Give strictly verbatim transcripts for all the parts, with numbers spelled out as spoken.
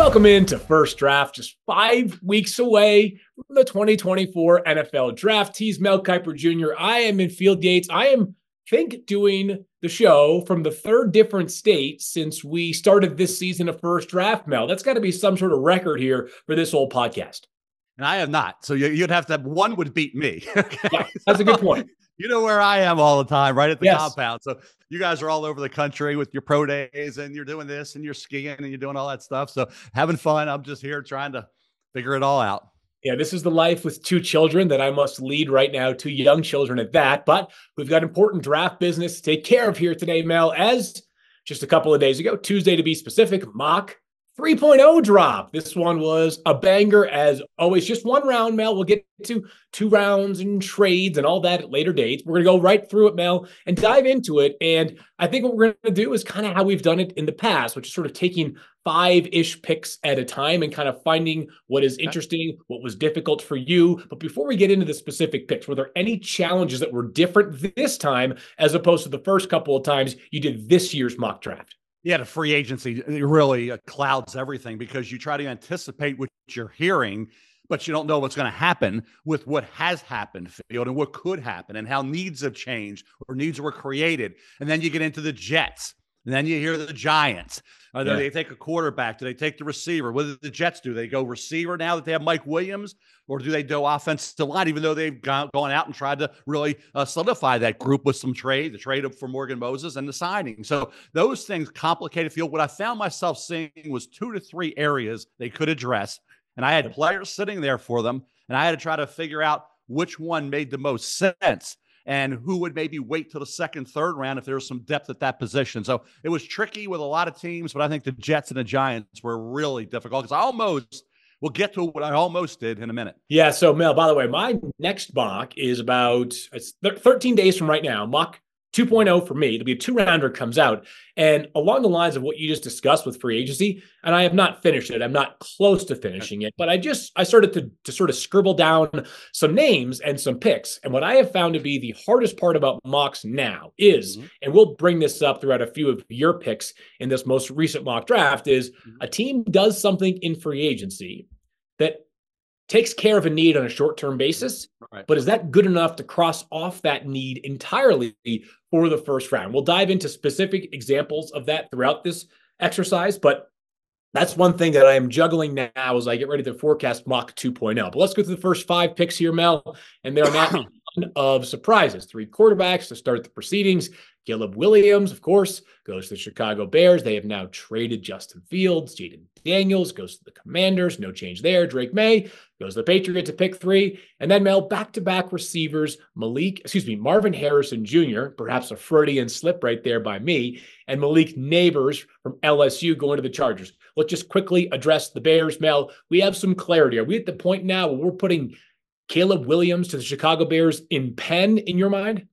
Welcome into First Draft, just five weeks away from the twenty twenty-four N F L Draft. He's Mel Kiper Junior I am in Field Yates. I am, I think, doing the show from the third different state since we started this season of First Draft, Mel. That's got to be some sort of record here for this whole podcast. And I am not. So you'd have to have one would beat me. Okay? Yeah, that's a good point. You know where I am all the time, right at the yes. compound. So you guys are all over the country with your pro days and you're doing this and you're skiing and you're doing all that stuff. So having fun. I'm just here trying to figure it all out. Yeah, this is the life with two children that I must lead right now, two young children at that. But we've got important draft business to take care of here today, Mel, as just a couple of days ago, Tuesday to be specific, mock three point oh drop. This one was a banger as always. Just one round, Mel. We'll get to two rounds and trades and all that at later dates. We're going to go right through it, Mel, and dive into it. And I think what we're going to do is kind of how we've done it in the past, which is sort of taking five-ish picks at a time and kind of finding what is interesting, what was difficult for you. But before we get into the specific picks, were there any challenges that were different this time as opposed to the first couple of times you did this year's mock draft? Yeah, the free agency really clouds everything because you try to anticipate what you're hearing, but you don't know what's going to happen with what has happened, Field, and what could happen and how needs have changed or needs were created. And then you get into the Jets. And then you hear the Giants. Uh, yeah. Do they take a quarterback? Do they take the receiver? What do the Jets do? They go receiver now that they have Mike Williams? Or do they do offensive line, even though they've gone, gone out and tried to really uh, solidify that group with some trade, the trade for Morgan Moses and the signing? So those things complicated Field. What I found myself seeing was two to three areas they could address. And I had players sitting there for them. And I had to try to figure out which one made the most sense and who would maybe wait till the second, third round if there was some depth at that position. So it was tricky with a lot of teams, but I think the Jets and the Giants were really difficult because I almost – we'll get to what I almost did in a minute. Yeah, so, Mel, by the way, my next mock is about it's thirteen days from right now. Mock two point oh for me. It'll be a two-rounder comes out. And along the lines of what you just discussed with free agency, and I have not finished it. I'm not close to finishing it, but I just, I started to, to sort of scribble down some names and some picks. And what I have found to be the hardest part about mocks now is, mm-hmm. and we'll bring this up throughout a few of your picks in this most recent mock draft, is mm-hmm. a team does something in free agency that takes care of a need on a short-term basis, right. but is that good enough to cross off that need entirely for the first round? We'll dive into specific examples of that throughout this exercise, but that's one thing that I am juggling now as I get ready to forecast mock two point oh. But let's go to the first five picks here, Mel, and there are not a ton of surprises. Three quarterbacks to start the proceedings. Caleb Williams, of course, goes to the Chicago Bears. They have now traded Justin Fields. Jaden Daniels goes to the Commanders. No change there. Drake May goes to the Patriots to pick three. And then, Mel, back-to-back receivers, Malik, excuse me, Marvin Harrison Junior, perhaps a Freudian slip right there by me, and Malik Neighbors from L S U going to the Chargers. Let's just quickly address the Bears, Mel. We have some clarity. Are we at the point now where we're putting Caleb Williams to the Chicago Bears in pen in your mind?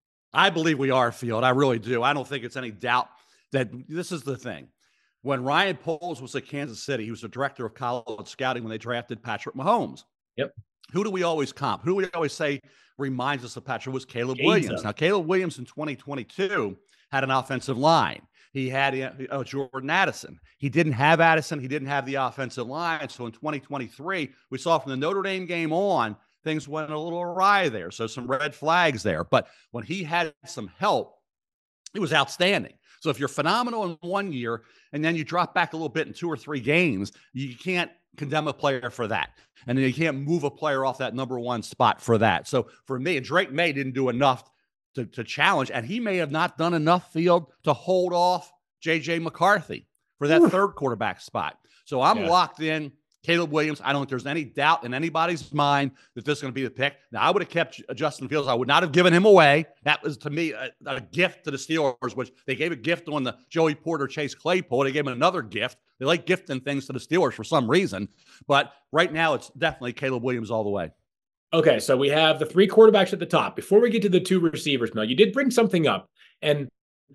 I believe we are, Field. I really do. I don't think it's any doubt that this is the thing. When Ryan Poles was at Kansas City, he was the director of college scouting when they drafted Patrick Mahomes. Yep. Who do we always comp? Who do we always say reminds us of Patrick was Caleb Gaza. Williams. Now, Caleb Williams in twenty twenty-two had an offensive line. He had uh, Jordan Addison. He didn't have Addison. He didn't have the offensive line. So in twenty twenty-three, we saw from the Notre Dame game on, things went a little awry there. So some red flags there. But when he had some help, it was outstanding. So if you're phenomenal in one year and then you drop back a little bit in two or three games, you can't condemn a player for that. And then you can't move a player off that number one spot for that. So for me, and Drake May didn't do enough to, to challenge, and he may have not done enough, Field, to hold off J J McCarthy for that Ooh. third quarterback spot. So I'm yeah. locked in. Caleb Williams, I don't think there's any doubt in anybody's mind that this is going to be the pick. Now, I would have kept Justin Fields. I would not have given him away. That was, to me, a, a gift to the Steelers, which they gave a gift on the Joey Porter, Chase Claypool. They gave him another gift. They like gifting things to the Steelers for some reason. But right now, it's definitely Caleb Williams all the way. Okay, so we have the three quarterbacks at the top. Before we get to the two receivers, Mel, you did bring something up. And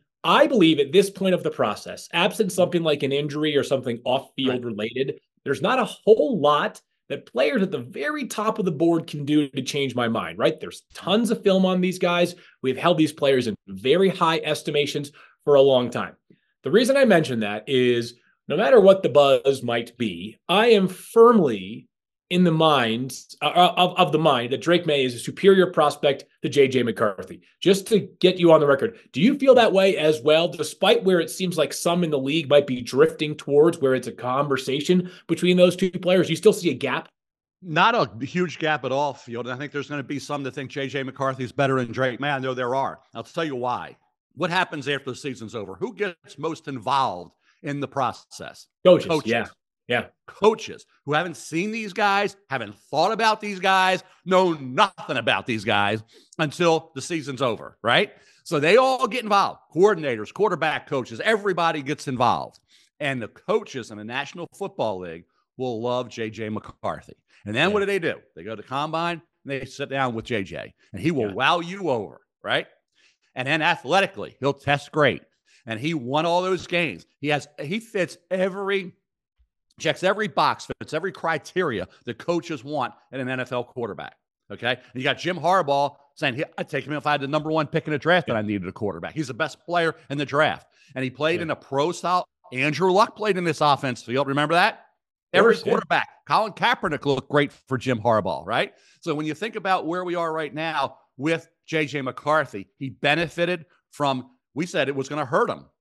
I believe at this point of the process, absent something like an injury or something off-field right. related, there's not a whole lot that players at the very top of the board can do to change my mind, right? There's tons of film on these guys. We've held these players in very high estimations for a long time. The reason I mention that is no matter what the buzz might be, I am firmly in the mind uh, of, of the mind that Drake Maye is a superior prospect to J J McCarthy. Just to get you on the record, do you feel that way as well, despite where it seems like some in the league might be drifting towards where it's a conversation between those two players? You still see a gap? Not a huge gap at all, Field. And I think there's going to be some that think J J McCarthy is better than Drake Maye. I know there are. I'll tell you why. What happens after the season's over? Who gets most involved in the process? Coaches. Coaches. Yeah. Yeah. Coaches who haven't seen these guys, haven't thought about these guys, know nothing about these guys until the season's over, right? So they all get involved. Coordinators, quarterback coaches, everybody gets involved. And the coaches in the National Football League will love J J McCarthy. And then yeah. what do they do? They go to the combine and they sit down with J J, and he will yeah. wow you over, right? And then athletically, he'll test great. And he won all those games. He has, he fits every, checks every box, fits every criteria the coaches want in an N F L quarterback. Okay. And you got Jim Harbaugh saying, I'd take him if I had the number one pick in the draft and I needed a quarterback. He's the best player in the draft. And he played yeah. in a pro style. Andrew Luck played in this offense field. Remember that? Every quarterback. Colin Kaepernick looked great for Jim Harbaugh, right? So when you think about where we are right now with J J McCarthy, he benefited from, we said it was going to hurt him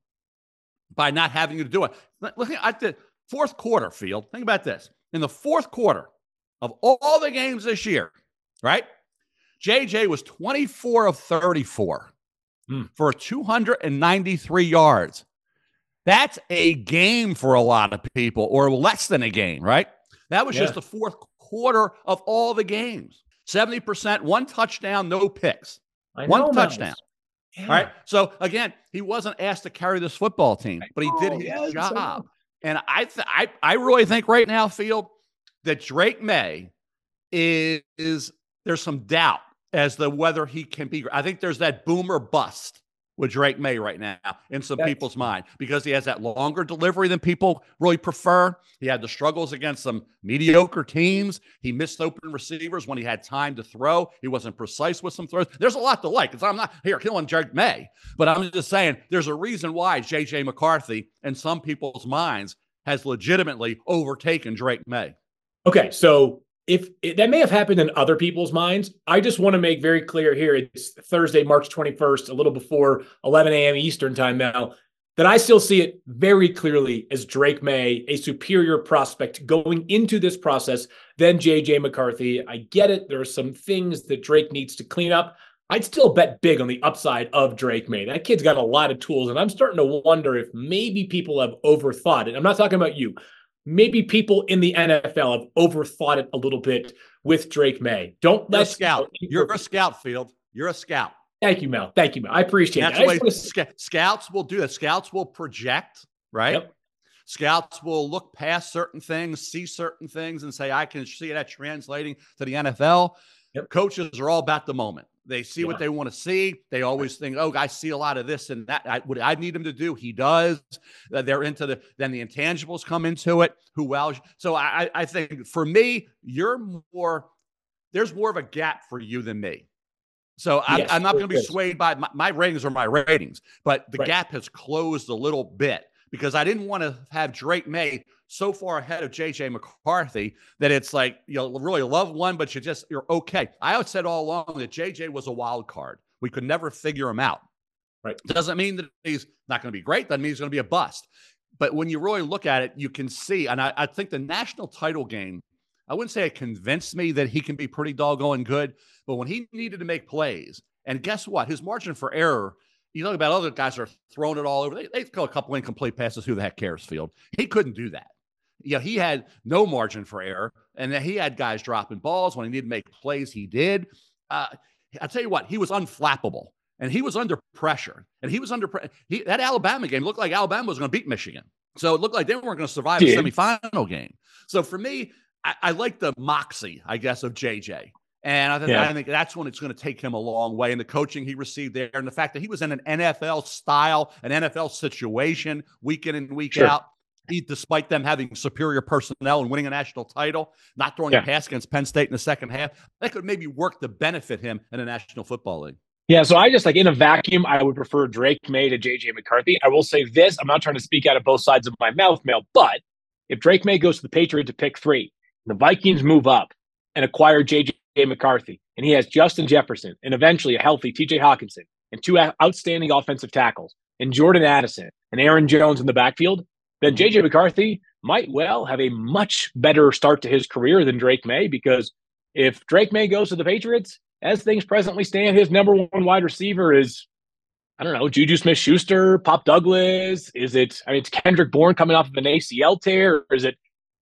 by not having to do it. Look at the fourth quarter, Field. Think about this. In the fourth quarter of all the games this year, right? J J was twenty-four of thirty-four hmm. for two hundred ninety-three yards. That's a game for a lot of people, or less than a game, right? That was yeah. just the fourth quarter of all the games. seventy percent, one touchdown, no picks. I know, one touchdown. Yeah. All right. So again, he wasn't asked to carry this football team, but he did his yeah, job. So. And I, th- I, I really think right now, Field, that Drake Maye is, is there's some doubt as to whether he can be. I think there's that boom or bust with Drake Maye right now in some That's, people's mind, because he has that longer delivery than people really prefer. He had the struggles against some mediocre teams. He missed open receivers when he had time to throw. He wasn't precise with some throws. There's a lot to like. Because I'm not here killing Drake Maye, but I'm just saying there's a reason why J J McCarthy in some people's minds has legitimately overtaken Drake Maye. Okay, so if it, that may have happened in other people's minds, I just want to make very clear here, it's Thursday, March twenty-first, a little before eleven a.m. Eastern time now, that I still see it very clearly as Drake Maye, a superior prospect going into this process than J J McCarthy. I get it. There are some things that Drake needs to clean up. I'd still bet big on the upside of Drake Maye. That kid's got a lot of tools, and I'm starting to wonder if maybe people have overthought it. I'm not talking about you. Maybe people in the N F L have overthought it a little bit with Drake Maye. Don't let You're a scout. You're a scout, Field. You're a scout. Thank you, Mel. Thank you, Mel. I appreciate That's it. That's the way sc- scouts will do that. Scouts will project, right? Yep. Scouts will look past certain things, see certain things, and say, I can see that translating to the N F L. Yep. Coaches are all about the moment. They see yeah. what they want to see. They always think, oh, I see a lot of this and that. I, what I need him to do, he does. Uh, they're into the, then the intangibles come into it. Who well? So I, I think for me, you're more, there's more of a gap for you than me. So I'm, yes, I'm not going to be swayed by, my, my ratings are my ratings, but the right. gap has closed a little bit because I didn't want to have Drake Maye so far ahead of J J McCarthy that it's like, you know, really love one, but you just, you're okay. I always said all along that J J was a wild card. We could never figure him out. Right. Doesn't mean that he's not going to be great. Doesn't mean he's going to be a bust. But when you really look at it, you can see, and I, I think the national title game, I wouldn't say it convinced me that he can be pretty doggone good, but when he needed to make plays, and guess what? His margin for error, you talk about other guys are throwing it all over. They, they throw a couple incomplete passes. Who the heck cares, Field? He couldn't do that. Yeah, he had no margin for error, and then he had guys dropping balls when he needed to make plays. He did. Uh, I'll tell you what, he was unflappable, and he was under pressure, and he was under pressure. That Alabama game looked like Alabama was going to beat Michigan, so it looked like they weren't going to survive yeah. the semifinal game. So for me, I, I like the moxie, I guess, of J J. And I think, yeah. I think that's when it's going to take him a long way. And the coaching he received there, and the fact that he was in an N F L style, an N F L situation, week in and week sure. out. He, despite them having superior personnel and winning a national title, not throwing yeah. a pass against Penn State in the second half, that could maybe work to benefit him in the National Football League. Yeah, so I just like in a vacuum, I would prefer Drake May to J J McCarthy. I will say this, I'm not trying to speak out of both sides of my mouth, Mel, but if Drake May goes to the Patriots to pick three, the Vikings move up and acquire J J McCarthy, and he has Justin Jefferson and eventually a healthy T J Hawkinson and two outstanding offensive tackles and Jordan Addison and Aaron Jones in the backfield, then J J McCarthy might well have a much better start to his career than Drake May, because if Drake May goes to the Patriots, as things presently stand, his number one wide receiver is, I don't know, Juju Smith-Schuster, Pop Douglas. Is it, I mean, it's Kendrick Bourne coming off of an A C L tear, or is it,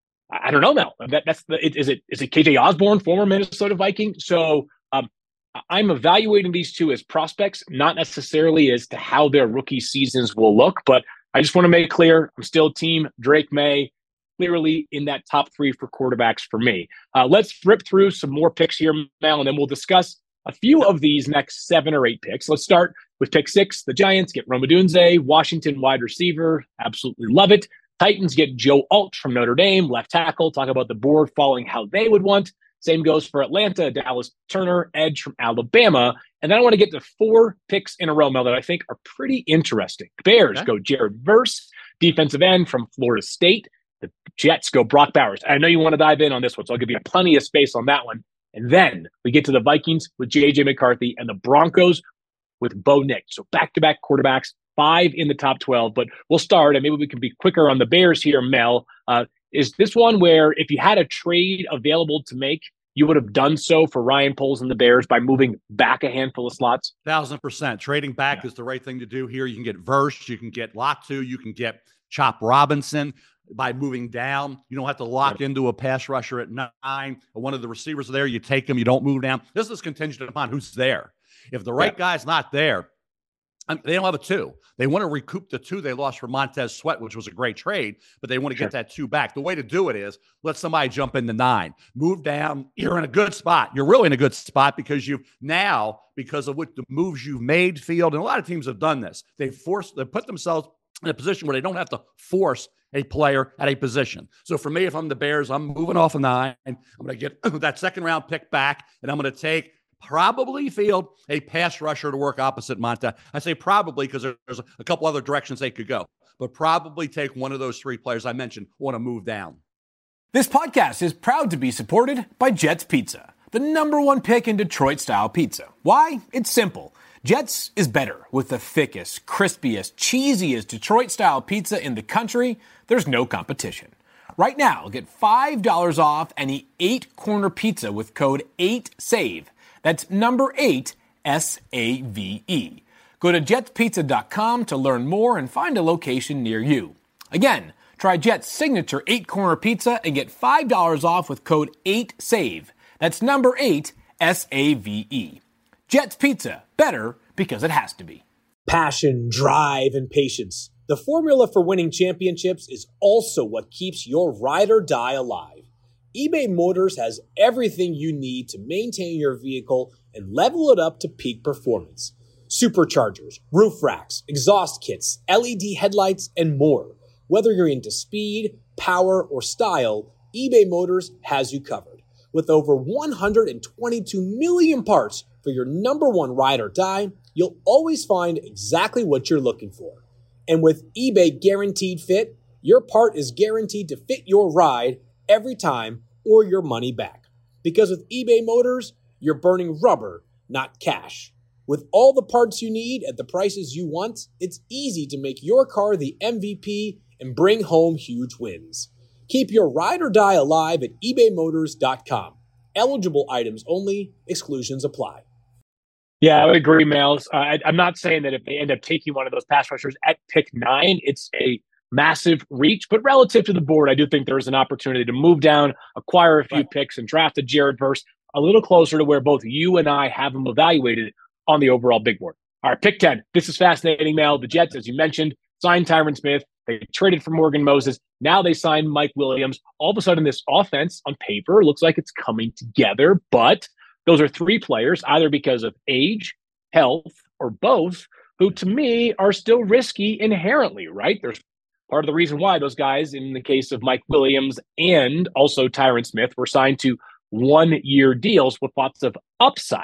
I don't know, Mel. That, that's the, is it, is it K J Osborne, former Minnesota Viking? So um, I'm evaluating these two as prospects, not necessarily as to how their rookie seasons will look, but I just want to make clear, I'm still team Drake May, clearly in that top three for quarterbacks for me. Uh, let's rip through some more picks here, Mel, and then we'll discuss a few of these next seven or eight picks. Let's start with pick six. The Giants get Rome Odunze, Washington wide receiver. Absolutely love it. Titans get Joe Alt from Notre Dame, left tackle. Talk about the board falling how they would want. Same goes for Atlanta, Dallas Turner, edge from Alabama. And then I want to get to four picks in a row, Mel, that I think are pretty interesting. The Bears okay. go Jared Verse, defensive end from Florida State. The Jets go Brock Bowers. I know you want to dive in on this one, so I'll give you plenty of space on that one. And then we get to the Vikings with J J McCarthy and the Broncos with Bo Nix. So back-to-back quarterbacks, five in the top twelve. But we'll start, and maybe we can be quicker on the Bears here, Mel. Uh, is this one where if you had a trade available to make, you would have done so for Ryan Poles and the Bears by moving back a handful of slots? Thousand percent. Trading back yeah. is the right thing to do here. You can get Verse, you can get Latu, you can get Chop Robinson. By moving down, you don't have to lock into a pass rusher at nine. Or one of the receivers there, you take them, you don't move down. This is contingent upon who's there. If the right yeah. guy's not there, they don't have a two. They want to recoup the two they lost for Montez Sweat, which was a great trade, but they want to sure. get that two back. The way to do it is let somebody jump into nine, move down. You're in a good spot. You're really in a good spot because you've now, because of what the moves you've made, Field, and a lot of teams have done this. They've forced, they put themselves in a position where they don't have to force a player at a position. So for me, if I'm the Bears, I'm moving off a nine. I'm going to get that second round pick back, and I'm going to take probably Field a pass rusher to work opposite Montez. I say probably because there's a couple other directions they could go, but probably take one of those three players I mentioned want to move down. This podcast is proud to be supported by Jets Pizza, the number one pick in Detroit-style pizza. Why? It's simple. Jets is better with the thickest, crispiest, cheesiest Detroit-style pizza in the country. There's no competition. Right now, get five dollars off any eight-corner pizza with code eight save. That's number eight, S A V E. Go to jets pizza dot com to learn more and find a location near you. Again, try Jet's signature eight-corner pizza and get five dollars off with code eight save. That's number eight, S A V E. Jets Pizza, better because it has to be. Passion, drive, and patience. The formula for winning championships is also what keeps your ride or die alive. eBay Motors has everything you need to maintain your vehicle and level it up to peak performance. Superchargers, roof racks, exhaust kits, L E D headlights, and more. Whether you're into speed, power, or style, eBay Motors has you covered. With over one hundred twenty-two million parts for your number one ride or die, you'll always find exactly what you're looking for. And with eBay Guaranteed Fit, your part is guaranteed to fit your ride every time or your money back. Because with eBay Motors, you're burning rubber, not cash. With all the parts you need at the prices you want, it's easy to make your car the M V P and bring home huge wins. Keep your ride or die alive at ebay motors dot com. Eligible items only. Exclusions apply. Yeah, I would agree, Mel. Uh, I, I'm not saying that if they end up taking one of those pass rushers at pick nine, it's a massive reach. But relative to the board, I do think there is an opportunity to move down, acquire a few right. picks, and draft a Jared Verse a little closer to where both you and I have him evaluated on the overall big board. All right, pick ten. This is fascinating, Mel. The Jets, as you mentioned, signed Tyron Smith. They traded for Morgan Moses. Now they signed Mike Williams. All of a sudden, this offense on paper looks like it's coming together, but those are three players, either because of age, health, or both, who to me are still risky inherently, right? There's part of the reason why those guys, in the case of Mike Williams and also Tyron Smith, were signed to one-year deals with lots of upside.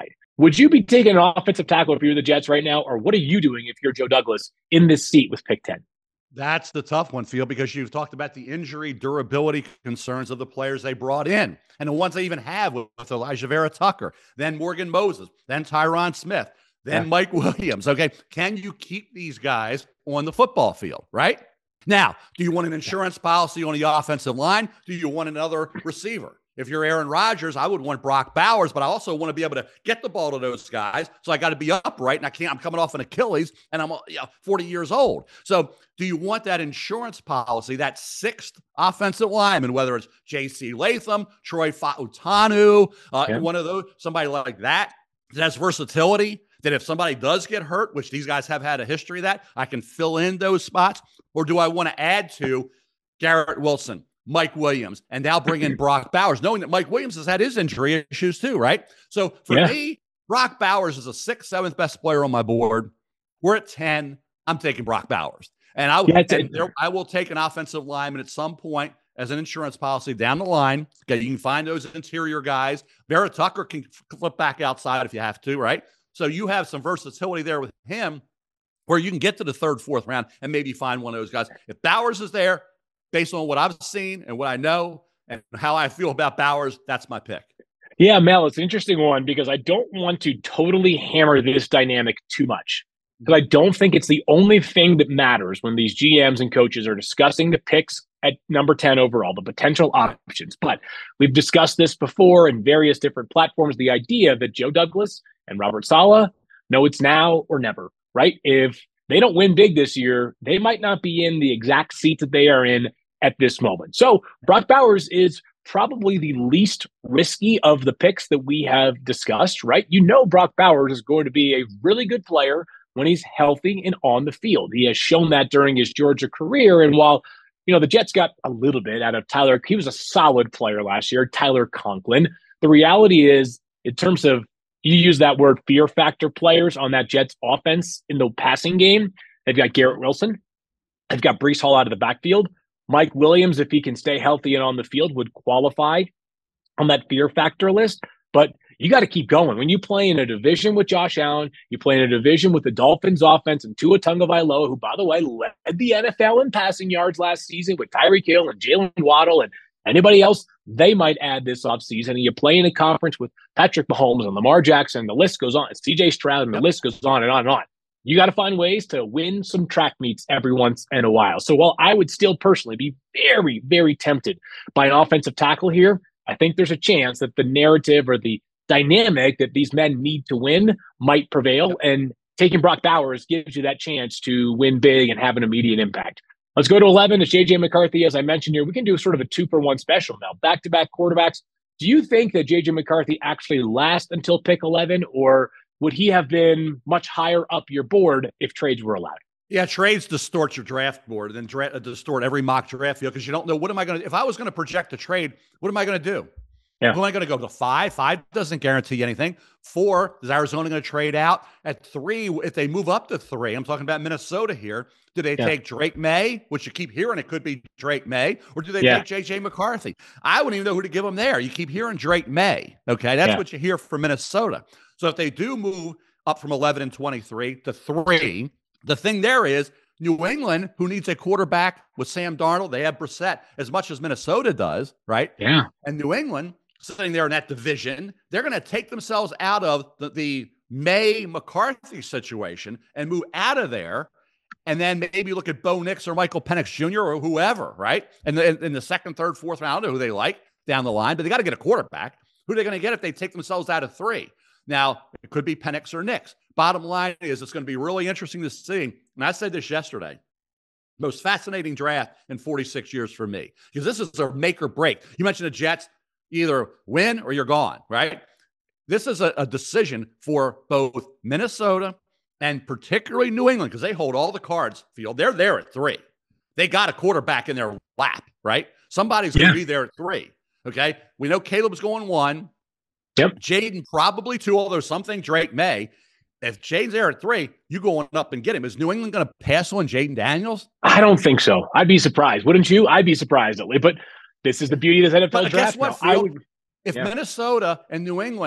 Would you be taking an offensive tackle if you're the Jets right now, or what are you doing if you're Joe Douglas in this seat with pick ten? That's the tough one, Field, because you've talked about the injury durability concerns of the players they brought in and the ones they even have with, with Elijah Vera Tucker, then Morgan Moses, then Tyron Smith, then yeah. Mike Williams. Okay. Can you keep these guys on the football field, right? Now, do you want an insurance policy on the offensive line? Do you want another receiver? If you're Aaron Rodgers, I would want Brock Bowers, but I also want to be able to get the ball to those guys. So I got to be upright, and I can't. I'm coming off an Achilles, and I'm you know, forty years old. So do you want that insurance policy, that sixth offensive lineman, whether it's J C Latham, Troy Fautanu, uh, yeah. one of those, somebody like that, that has versatility, that if somebody does get hurt, which these guys have had a history of that, I can fill in those spots? Or do I want to add to Garrett Wilson, Mike Williams, and now bring in Brock Bowers, knowing that Mike Williams has had his injury issues too, right? So for yeah. me, Brock Bowers is the sixth, seventh best player on my board. We're at ten. I'm taking Brock Bowers. And I, yeah, and there, I will take an offensive lineman at some point as an insurance policy down the line. Okay, you can find those interior guys. Vera Tucker can flip back outside if you have to, right? So you have some versatility there with him where you can get to the third, fourth round and maybe find one of those guys. If Bowers is there, based on what I've seen and what I know and how I feel about Bowers, that's my pick. Yeah, Mel, it's an interesting one because I don't want to totally hammer this dynamic too much. Because I don't think it's the only thing that matters when these G Ms and coaches are discussing the picks at number ten overall, the potential options. But we've discussed this before in various different platforms, the idea that Joe Douglas and Robert Saleh know it's now or never, right? If they don't win big this year, they might not be in the exact seat that they are in at this moment. So Brock Bowers is probably the least risky of the picks that we have discussed, right? You know Brock Bowers is going to be a really good player when he's healthy and on the field. He has shown that during his Georgia career. And while, you know, the Jets got a little bit out of Tyler, he was a solid player last year, Tyler Conklin. The reality is, in terms of, you use that word fear factor players on that Jets offense in the passing game, they've got Garrett Wilson. They've got Breece Hall out of the backfield. Mike Williams, if he can stay healthy and on the field, would qualify on that fear factor list. But you got to keep going. When you play in a division with Josh Allen, you play in a division with the Dolphins offense and Tua Tagovailoa, who, by the way, led the N F L in passing yards last season with Tyreek Hill and Jalen Waddle and anybody else they might add this offseason. And you play in a conference with Patrick Mahomes and Lamar Jackson. The list goes on. C J Stroud, and the list goes on and on and on. You got to find ways to win some track meets every once in a while. So while I would still personally be very, very tempted by an offensive tackle here, I think there's a chance that the narrative or the dynamic that these men need to win might prevail. And taking Brock Bowers gives you that chance to win big and have an immediate impact. Let's go to eleven. It's J J McCarthy. As I mentioned here, we can do sort of a two for one special now. Back-to-back quarterbacks. Do you think that J J McCarthy actually lasts until pick eleven, or would he have been much higher up your board if trades were allowed? Yeah, trades distort your draft board and then dra- distort every mock draft field because you don't know, what am I going to – if I was going to project a trade, what am I going to do? Yeah. Who am I going to go to? Five? Five doesn't guarantee anything. Four, is Arizona going to trade out? At three, if they move up to three, I'm talking about Minnesota here, do they yeah. take Drake May, which you keep hearing it could be Drake May, or do they yeah. take J J McCarthy? I wouldn't even know who to give them there. You keep hearing Drake May, okay? That's yeah. what you hear from Minnesota. So if they do move up from eleven and twenty-three to three, the thing there is New England, who needs a quarterback with Sam Darnold, they have Brissett as much as Minnesota does, right? Yeah. And New England, sitting there in that division, they're going to take themselves out of the, the May McCarthy situation and move out of there. And then maybe look at Bo Nix or Michael Penix Junior or whoever, right? And in, in the second, third, fourth round, I don't know who they like down the line, but they got to get a quarterback. Who are they going to get if they take themselves out of three? Now, it could be Penix or Nix. Bottom line is it's going to be really interesting to see. And I said this yesterday, most fascinating draft in forty-six years for me, because this is a make or break. You mentioned the Jets, either win or you're gone, right? This is a, a decision for both Minnesota and particularly New England, because they hold all the cards, Field. They're there at three. They got a quarterback in their lap, right? Somebody's going to yeah. be there at three, okay? We know Caleb's going one. Yep. Jaden probably two, although something Drake May. If Jaden's there at three, you going up and get him. Is New England going to pass on Jaden Daniels? I don't think so. I'd be surprised. Wouldn't you? I'd be surprised at least. But this is the beauty of this N F L but draft. Guess what, I would, if yeah. Minnesota and New England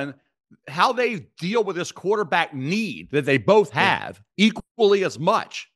how they deal with this quarterback need that they both have equally as much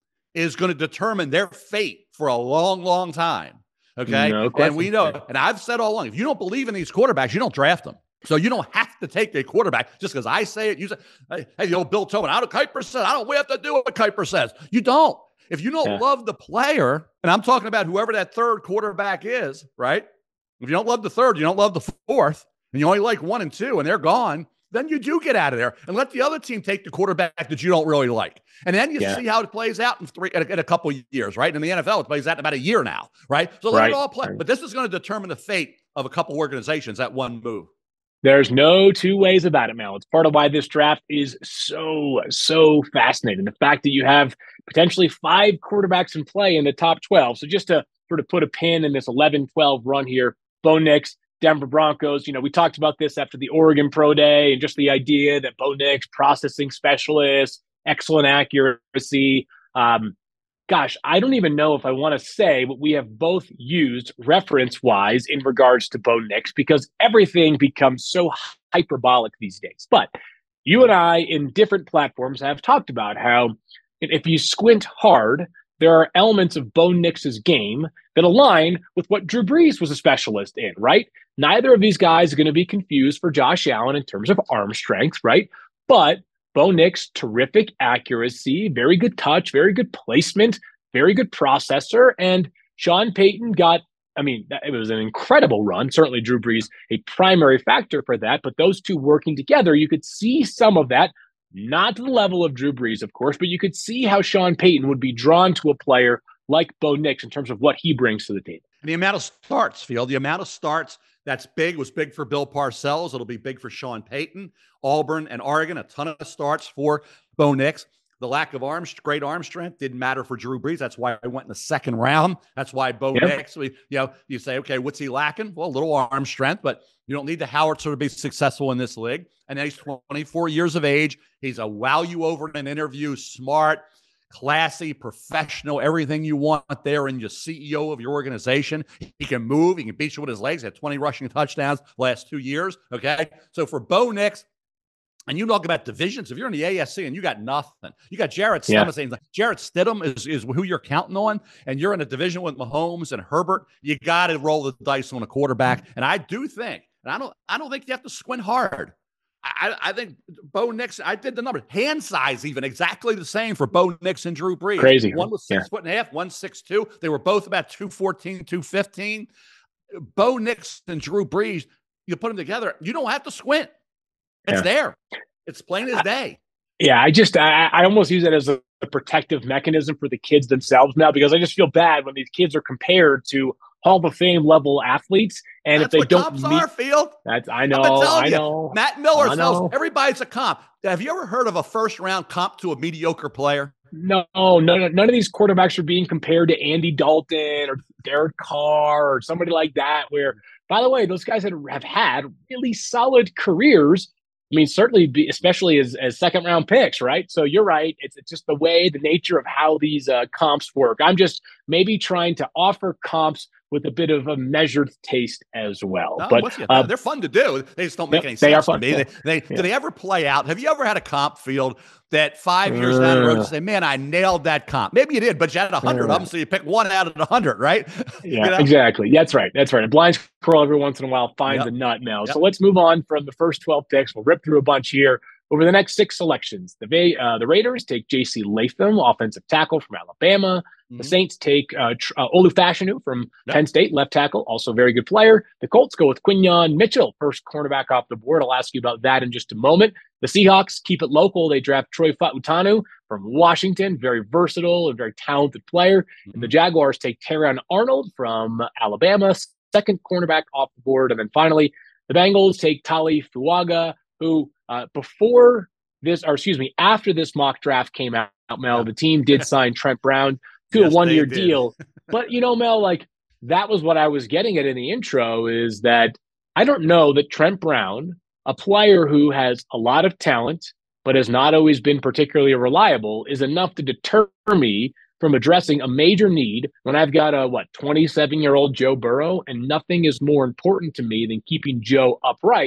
is going to determine their fate for a long, long time. Okay. No question. And we know, and I've said all along, if you don't believe in these quarterbacks, you don't draft them. So you don't have to take a quarterback just because I say it. You say, hey, hey, the old Bill Tobin, how do Kuiper says? I don't we have to do what Kuiper says. You don't. If you don't yeah. love the player, and I'm talking about whoever that third quarterback is, right? If you don't love the third, you don't love the fourth, and you only like one and two, and they're gone, then you do get out of there and let the other team take the quarterback that you don't really like. And then you yeah. see how it plays out in three in a, in a couple of years, right? In the N F L, it plays out in about a year now, right? So let right. it all play. Right. But this is going to determine the fate of a couple organizations, that one move. There's no two ways about it, Mel. It's part of why this draft is so, so fascinating. The fact that you have potentially five quarterbacks in play in the top twelve. So just to sort of put a pin in this eleven twelve run here, Bo Nix, Denver Broncos, you know, we talked about this after the Oregon Pro Day and just the idea that Bo Nix, processing specialist, excellent accuracy. Um, gosh, I don't even know if I want to say what we have both used reference-wise in regards to Bo Nix because everything becomes so hyperbolic these days. But you and I in different platforms have talked about how if you squint hard, there are elements of Bo Nix's game that align with what Drew Brees was a specialist in, right? Neither of these guys are going to be confused for Josh Allen in terms of arm strength, right? But Bo Nix, terrific accuracy, very good touch, very good placement, very good processor. And Sean Payton got, I mean, it was an incredible run. Certainly Drew Brees, a primary factor for that. But those two working together, you could see some of that, not to the level of Drew Brees, of course, but you could see how Sean Payton would be drawn to a player like Bo Nix in terms of what he brings to the table. And the amount of starts, Field, the amount of starts that's big, was big for Bill Parcells. It'll be big for Sean Payton. Auburn and Oregon, a ton of starts for Bo Nix. The lack of arm, great arm strength didn't matter for Drew Brees. That's why I went in the second round. That's why Bo yep. Nix, we, you know, you say, okay, what's he lacking? Well, a little arm strength, but you don't need the howitzer to be successful in this league. And then he's twenty-four years of age. He's a wow you over in an interview, smart, classy, professional, everything you want there in your C E O of your organization. He can move. He can beat you with his legs. He had twenty rushing touchdowns last two years. Okay. So for Bo Nix, and you talk about divisions, if you're in the A S C and you got nothing, you got Jarrett Stidham yeah. saying Jarrett Stidham is, is who you're counting on, and you're in a division with Mahomes and Herbert, you got to roll the dice on a quarterback. And I do think, and I don't, I don't think you have to squint hard. I, I think Bo Nix, I did the number, hand size even exactly the same for Bo Nix and Drew Brees. Crazy. One was six yeah. foot and a half, one six two. They were both about two fourteen, two fifteen. Bo Nix and Drew Brees, you put them together, you don't have to squint. It's yeah. there. It's plain as day. Yeah, I just, I, I almost use it as a, a protective mechanism for the kids themselves now, because I just feel bad when these kids are compared to Hall of Fame level athletes. And that's if they what don't comps meet, are, Field. That's, I know, I know. You, Matt Miller tells everybody's a comp. Have you ever heard of a first round comp to a mediocre player? No, no, none of these quarterbacks are being compared to Andy Dalton or Derek Carr or somebody like that, where, by the way, those guys that have had really solid careers. I mean, certainly, be, especially as, as second round picks, right? So you're right. It's, it's just the way, the nature of how these uh, comps work. I'm just maybe trying to offer comps with a bit of a measured taste as well. No, but uh, they're fun to do. They just don't make yep, any sense they are fun. to me. Yeah. They, they, yeah. Do they ever play out? Have you ever had a comp, Field, that five years uh, down the road you say, man, I nailed that comp? Maybe you did, but you had a hundred uh, of them, so you pick one out of a hundred, right? Yeah, you know? exactly. That's right. That's right. A blind squirrel every once in a while finds yep. a nut, Mel. Yep. So let's move on from the first twelve picks. We'll rip through a bunch here. Over the next six selections, the uh, the Raiders take J C Latham, offensive tackle from Alabama. Mm-hmm. The Saints take uh, uh, Olu Fashanu from yep. Penn State, left tackle, also a very good player. The Colts go with Quinyon Mitchell, first cornerback off the board. I'll ask you about that in just a moment. The Seahawks keep it local. They draft Troy Fautanu from Washington, very versatile and very talented player. Mm-hmm. And the Jaguars take Terrion Arnold from Alabama, second cornerback off the board. And then finally, the Bengals take Tali Fuaga, who uh, before this, or excuse me, after this mock draft came out, Mel, the team did sign Trent Brown to yes, a one-year deal. But, you know, Mel, like, that was what I was getting at in the intro, is that I don't know that Trent Brown, a player who has a lot of talent but has not always been particularly reliable, is enough to deter me from addressing a major need when I've got a, what, twenty-seven-year-old Joe Burrow, and nothing is more important to me than keeping Joe upright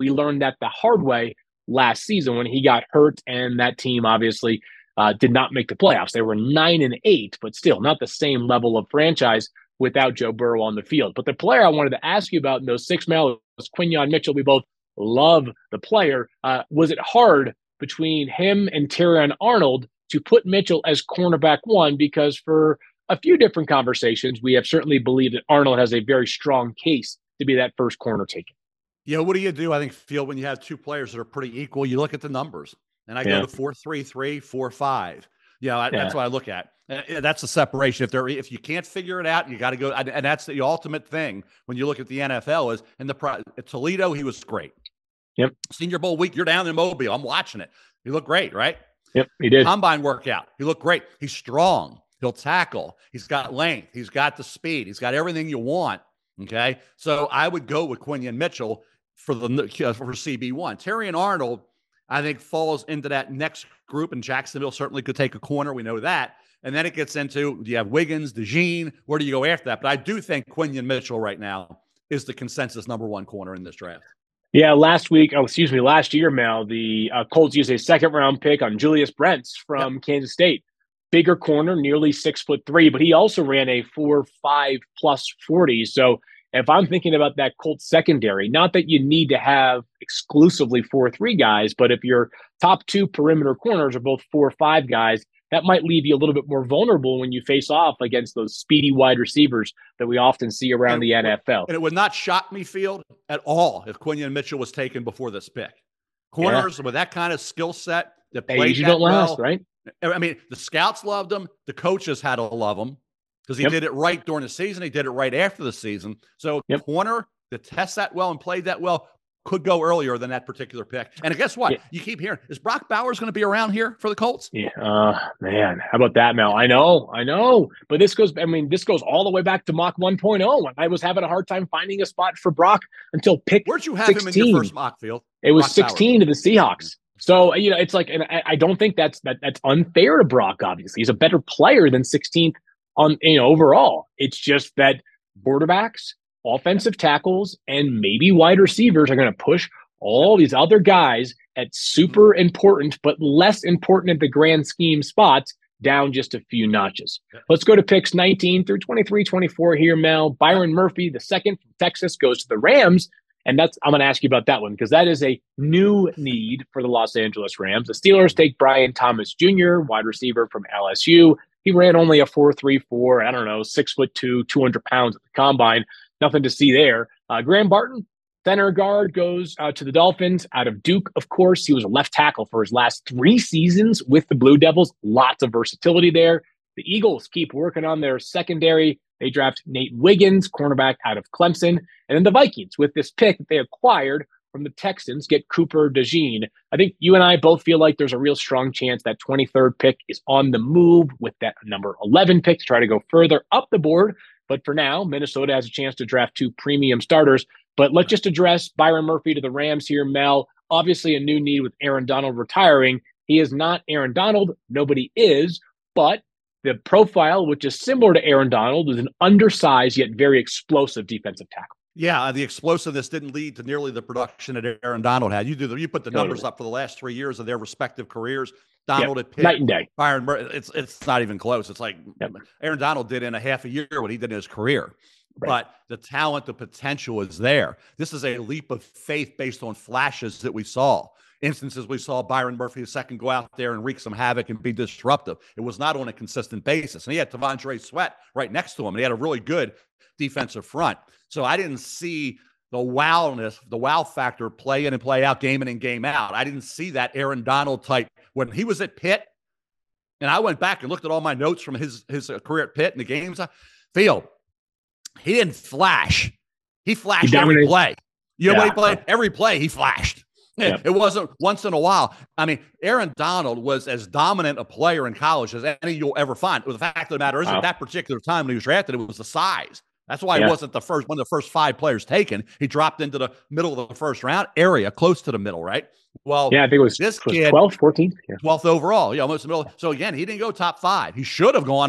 We learned that the hard way last season when he got hurt, and that team obviously uh, did not make the playoffs. They were nine and eight, but still not the same level of franchise without Joe Burrow on the field. But the player I wanted to ask you about in those six mail was Quinyon Mitchell. We both love the player. Uh, was it hard between him and Terrion Arnold to put Mitchell as cornerback one? Because for a few different conversations, we have certainly believed that Arnold has a very strong case to be that first corner taken. Yeah, what do you do, I think, Field, when you have two players that are pretty equal? You look at the numbers. And I yeah. go to four three three, four five. You know, I, yeah. that's what I look at. And that's the separation. If there, if you can't figure it out, you got to go. And that's the ultimate thing when you look at the N F L is in the at Toledo, he was great. Yep. Senior Bowl week, you're down in Mobile. I'm watching it. He looked great, right? Yep, he did. Combine workout. He looked great. He's strong. He'll tackle. He's got length. He's got the speed. He's got everything you want. Okay. So I would go with Quinyon Mitchell for the for C B one. Terrion Arnold, I think, falls into that next group, and Jacksonville certainly could take a corner. We know that. And then it gets into, do you have Wiggins, DeJean? Where do you go after that? But I do think Quinyon Mitchell right now is the consensus number one corner in this draft. Yeah, last week, oh, excuse me, last year, Mel, the uh, Colts used a second-round pick on Julius Brents from yep. Kansas State. Bigger corner, nearly six foot three, but he also ran a four five plus forty. So if I'm thinking about that Colts secondary, not that you need to have exclusively four three guys, but if your top two perimeter corners are both four five guys, that might leave you a little bit more vulnerable when you face off against those speedy wide receivers that we often see around and the N F L. And it would not shock me, Field, at all if Quinyon Mitchell was taken before this pick. Corners yeah. with that kind of skill set that they played usually that don't last, well. right? I mean, the scouts loved him. The coaches had to love him because he yep. did it right during the season. He did it right after the season. So yep. corner that tests that well and played that well could go earlier than that particular pick. And guess what? Yeah. You keep hearing, is Brock Bowers going to be around here for the Colts? Yeah, uh, man, how about that, Mel? I know, I know. But this goes, I mean, this goes all the way back to mock one point oh when I was having a hard time finding a spot for Brock until pick Where'd you have sixteen. him in your first mock, Field? It was Brock sixteen Bowers. to the Seahawks. So, you know, it's like, and I, I don't think that's that that's unfair to Brock, obviously. He's a better player than sixteenth on, you know, overall. It's just that quarterbacks, offensive tackles, and maybe wide receivers are going to push all these other guys at super important, but less important at the grand scheme spots down just a few notches. Yep. Let's go to picks nineteen through twenty-three, twenty-four here, Mel. Byron Murphy, the second from Texas, goes to the Rams. And that's, I'm going to ask you about that one because that is a new need for the Los Angeles Rams. The Steelers take Brian Thomas Junior, wide receiver from L S U. He ran only a four three four, I don't know, six foot two, two hundred pounds at the combine. Nothing to see there. Uh, Graham Barton, center guard, goes uh, to the Dolphins out of Duke, of course. He was a left tackle for his last three seasons with the Blue Devils. Lots of versatility there. The Eagles keep working on their secondary. They draft Nate Wiggins, cornerback out of Clemson. And then the Vikings, with this pick that they acquired from the Texans, get Cooper DeJean. I think you and I both feel like there's a real strong chance that twenty-third pick is on the move with that number eleven pick to try to go further up the board. But for now, Minnesota has a chance to draft two premium starters. But let's just address Byron Murphy to the Rams here, Mel. Obviously a new need with Aaron Donald retiring. He is not Aaron Donald. Nobody is. But the profile, which is similar to Aaron Donald, is an undersized yet very explosive defensive tackle. Yeah, the explosiveness didn't lead to nearly the production that Aaron Donald had. You do the, you put the numbers totally. up for the last three years of their respective careers. Donald yep. at Pitt, night and day. Byron, it's it's not even close. It's like yep. Aaron Donald did in a half a year what he did in his career. Right. But the talent, the potential is there. This is a leap of faith based on flashes that we saw. Instances we saw Byron Murphy a second go out there and wreak some havoc and be disruptive. It was not on a consistent basis. And he had T'Vondre Sweat right next to him. And he had a really good defensive front. So I didn't see the wowness, the wow factor play in and play out, game in and game out. I didn't see that Aaron Donald type. When he was at Pitt, and I went back and looked at all my notes from his, his career at Pitt and the games I Field, he didn't flash. He flashed he every play. You know yeah. what he played? Every play he flashed. Yep. It wasn't once in a while. I mean, Aaron Donald was as dominant a player in college as any you'll ever find. Well, the fact of the matter is, wow. at that particular time when he was drafted, it was the size. That's why yeah. he wasn't the first one of the first five players taken. He dropped into the middle of the first round area, close to the middle, right? Well, yeah, I think it was this was kid, twelfth, fourteenth, yeah. twelfth overall. Yeah, almost the middle. So again, he didn't go top five. He should have gone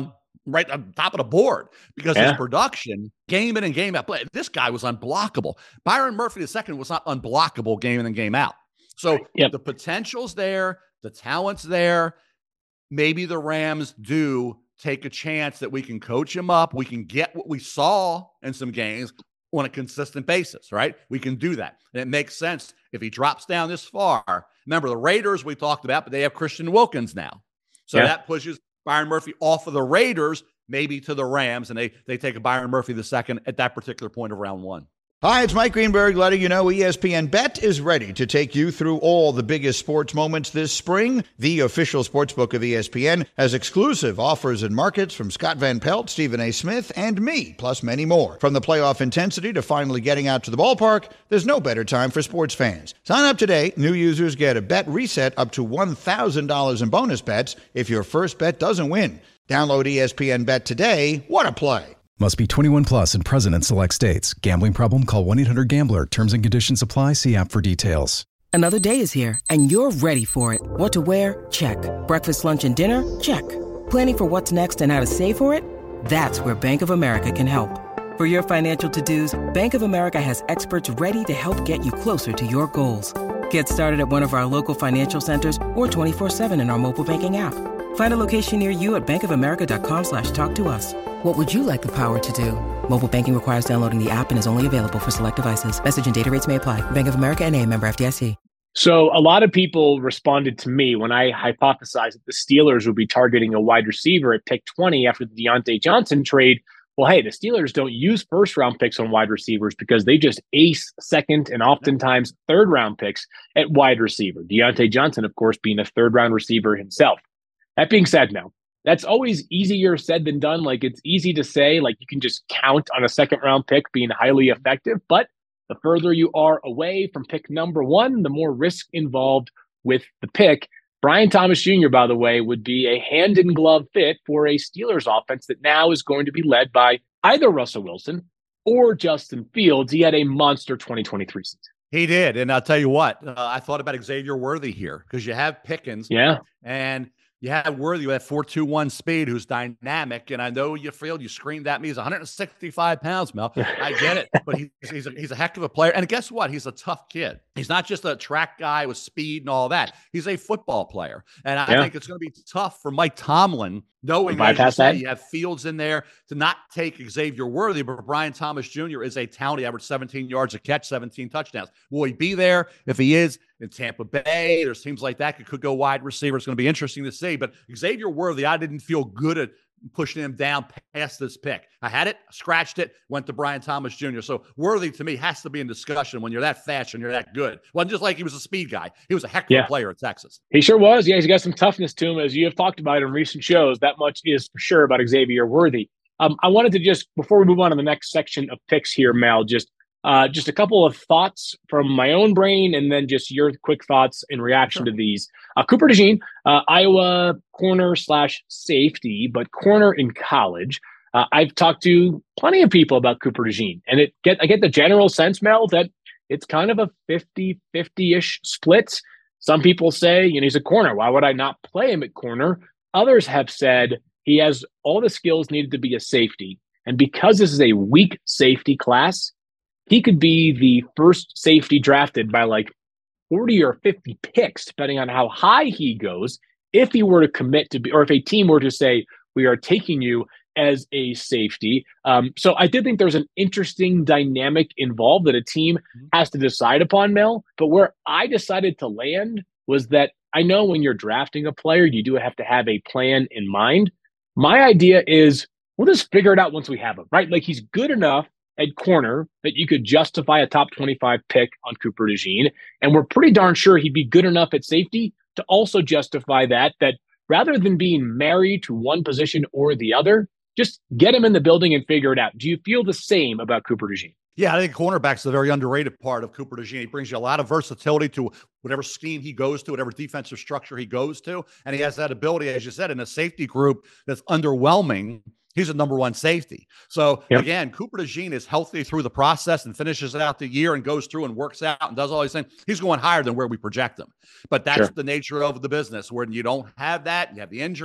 right on top of the board because yeah. his production, game in and game out play. This guy was unblockable. Byron Murphy the second was not unblockable game in and game out. So yep. the potential's there, the talent's there. Maybe the Rams do take a chance that we can coach him up. We can get what we saw in some games on a consistent basis, right? We can do that. And it makes sense if he drops down this far. Remember, the Raiders we talked about, but they have Christian Wilkins now. So yeah. that pushes Byron Murphy off of the Raiders, maybe to the Rams, and they they take a Byron Murphy the second at that particular point of round one. Hi, it's Mike Greenberg letting you know E S P N Bet is ready to take you through all the biggest sports moments this spring. The official sportsbook of E S P N has exclusive offers and markets from Scott Van Pelt, Stephen A. Smith, and me, plus many more. From the playoff intensity to finally getting out to the ballpark, there's no better time for sports fans. Sign up today. New users get a bet reset up to one thousand dollars in bonus bets if your first bet doesn't win. Download E S P N Bet today. What a play. Must be twenty-one plus and present in select states. Gambling problem? Call one eight hundred gambler. Terms and conditions apply. See app for details. Another day is here, and you're ready for it. What to wear? Check. Breakfast, lunch, and dinner? Check. Planning for what's next and how to save for it? That's where Bank of America can help. For your financial to-dos, Bank of America has experts ready to help get you closer to your goals. Get started at one of our local financial centers or twenty-four seven in our mobile banking app. Find a location near you at bankofamerica.com slash talk to us. What would you like the power to do? Mobile banking requires downloading the app and is only available for select devices. Message and data rates may apply. Bank of America N A, member F D I C. So a lot of people responded to me when I hypothesized that the Steelers would be targeting a wide receiver at pick twenty after the Deontay Johnson trade. Well, hey, the Steelers don't use first-round picks on wide receivers because they just ace second and oftentimes third-round picks at wide receiver. Deontay Johnson, of course, being a third-round receiver himself. That being said, Mel, that's always easier said than done. Like, it's easy to say, like, you can just count on a second-round pick being highly effective, but the further you are away from pick number one, the more risk involved with the pick. Brian Thomas Junior, by the way, would be a hand-in-glove fit for a Steelers offense that now is going to be led by either Russell Wilson or Justin Fields. He had a monster twenty twenty-three season. He did, and I'll tell you what, uh, I thought about Xavier Worthy here because you have Pickens. Yeah. And you have Worthy with that four two one speed who's dynamic, and I know you feel you screamed at me. He's one hundred sixty-five pounds, Mel. I get it, but he's he's a, he's a heck of a player. And guess what? He's a tough kid. He's not just a track guy with speed and all that. He's a football player, and I yeah. think it's going to be tough for Mike Tomlin, knowing as you, say, you have Fields in there, to not take Xavier Worthy, but Brian Thomas Junior is a talent. He averaged seventeen yards a catch, seventeen touchdowns. Will he be there? If he is in Tampa Bay, there's teams like that. It could go wide receiver. It's going to be interesting to see. But Xavier Worthy, I didn't feel good at pushing him down past this pick. I had it, scratched it, went to Brian Thomas Junior So Worthy, to me, has to be in discussion when you're that fast and you're that good. Well, just like he was a speed guy. He was a heck of yeah. a player at Texas. He sure was. Yeah, he's got some toughness to him, as you have talked about in recent shows. That much is for sure about Xavier Worthy. Um, I wanted to just, before we move on to the next section of picks here, Mel, just uh, just a couple of thoughts from my own brain and then just your quick thoughts in reaction sure. to these. Uh, Cooper DeJean, uh, Iowa corner slash safety, but corner in college. Uh, I've talked to plenty of people about Cooper DeJean, and it get I get the general sense, Mel, that it's kind of a fifty-fifty-ish split. Some people say, you know, he's a corner. Why would I not play him at corner? Others have said he has all the skills needed to be a safety. And because this is a weak safety class, he could be the first safety drafted by like forty or fifty picks, depending on how high he goes, if he were to commit to be, or if a team were to say, we are taking you as a safety. Um, so I did think there's an interesting dynamic involved that a team has to decide upon, Mel. But where I decided to land was that I know when you're drafting a player, you do have to have a plan in mind. My idea is we'll just figure it out once we have him, right? Like, he's good enough at corner that you could justify a top twenty-five pick on Cooper DeJean. And we're pretty darn sure he'd be good enough at safety to also justify that, that rather than being married to one position or the other, just get him in the building and figure it out. Do you feel the same about Cooper DeJean? Yeah, I think cornerback's a very underrated part of Cooper DeJean. He brings you a lot of versatility to whatever scheme he goes to, whatever defensive structure he goes to. And he has that ability, as you said, in a safety group that's underwhelming. He's a number one safety. So, yep. again, Cooper DeJean is healthy through the process and finishes out the year and goes through and works out and does all these things. He's going higher than where we project him. But that's sure. the nature of the business, where you don't have that. You have the injury.